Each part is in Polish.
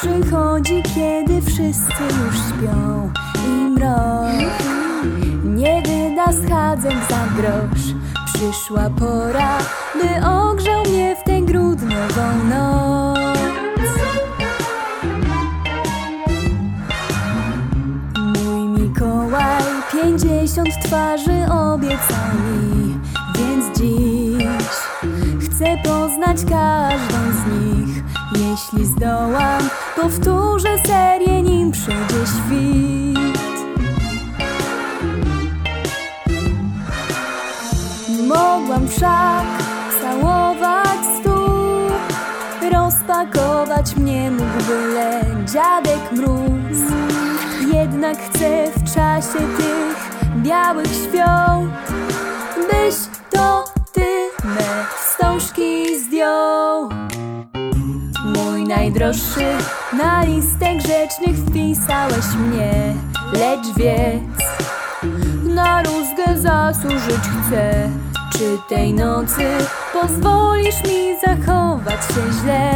przychodzi, kiedy wszyscy już śpią i mrok nie wyda schadzek za grosz. Przyszła pora, by ogrzał mnie w tę grudniową noc. Mój Mikołaj 50 twarzy obiecał mi, więc dziś chcę poznać każdą z nich. Jeśli zdołam, powtórzę serię, nim przyjdzie świt. Mogłam wszak całować stół, rozpakować mnie mógł byle dziadek Mróz. Jednak chcę w czasie tych białych świąt, byś to ty me wstążki zdjął. Mój najdroższy, na listę grzecznych wpisałeś mnie, lecz wiedz, na rózgę zasłużyć chcę. Czy tej nocy pozwolisz mi zachować się źle?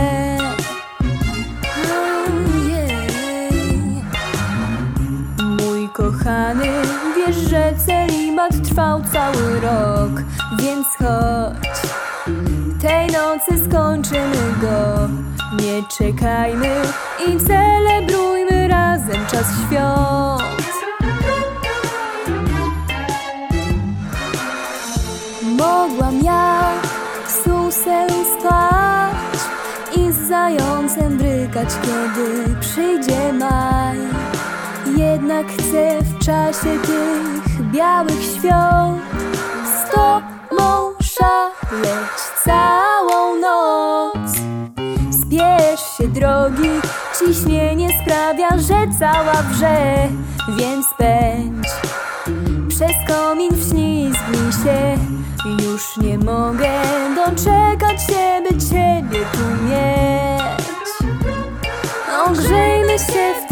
Mój kochany, wiesz, że celibat trwał cały rok, więc chodź, tej nocy skończymy go. Nie czekajmy i celebrujmy razem czas świąt. Mogłam jak suseł spać i z zającem brykać, kiedy przyjdzie maj. Jednak chcę w czasie tych białych świąt z tobą szaleć całą noc. Spiesz się, drogi, ciśnienie sprawia, że cała wrze, więc pędź przez komin, wślizgnij się. Już nie mogę doczekać się, by ciebie tu mieć. Ogrzejmy się w